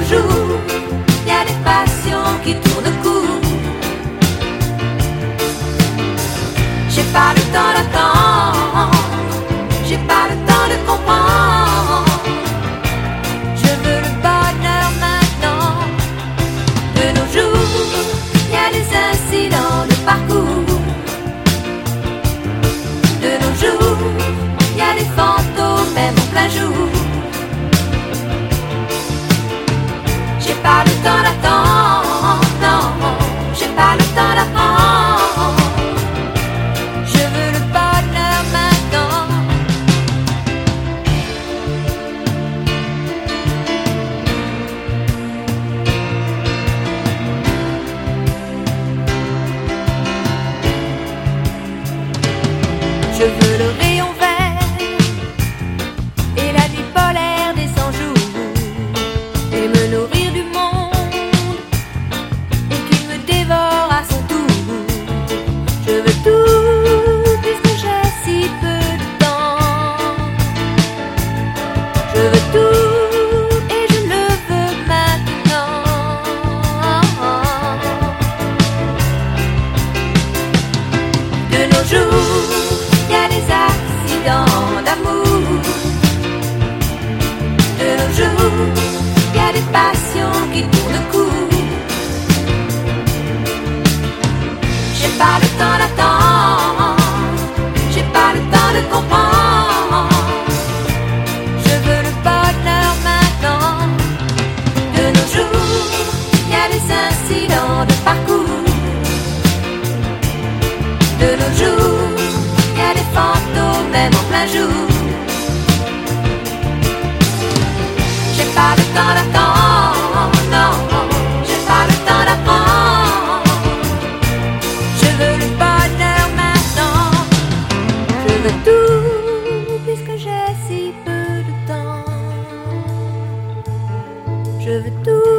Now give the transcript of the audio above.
jours, y a des passions qui tournent court. J'ai pas le temps d'attendre, j'ai pas le temps de comprendre. Je veux le bonheur maintenant. De nos jours, y a des incidents de parcours. De nos jours, y a des fantômes même en plein jour. J'ai pas le temps d'attendre, non, j'ai pas le temps d'apprendre. Je veux le bonheur maintenant. Je veux le rayon vert et la nuit polaire des 100 jours, et me nourrir du monde et qu'il me dévore à son tour. Je veux tout puisque j'ai si peu de temps. Je veux tout et je le veux maintenant. De nos jours, y a des accidents d'amour. De nos jours, y a des passions qui tournent court. J'ai pas le temps d'attendre, j'ai pas le temps de comprendre. Je veux le bonheur maintenant. De nos jours, y a des incidents de parcours. De nos jours, y a des fantômes même en plein jour. J'ai pas le temps d'attendre, non, j'ai pas le temps d'apprendre. Je veux le bonheur maintenant. Je veux tout puisque j'ai si peu de temps. Je veux tout.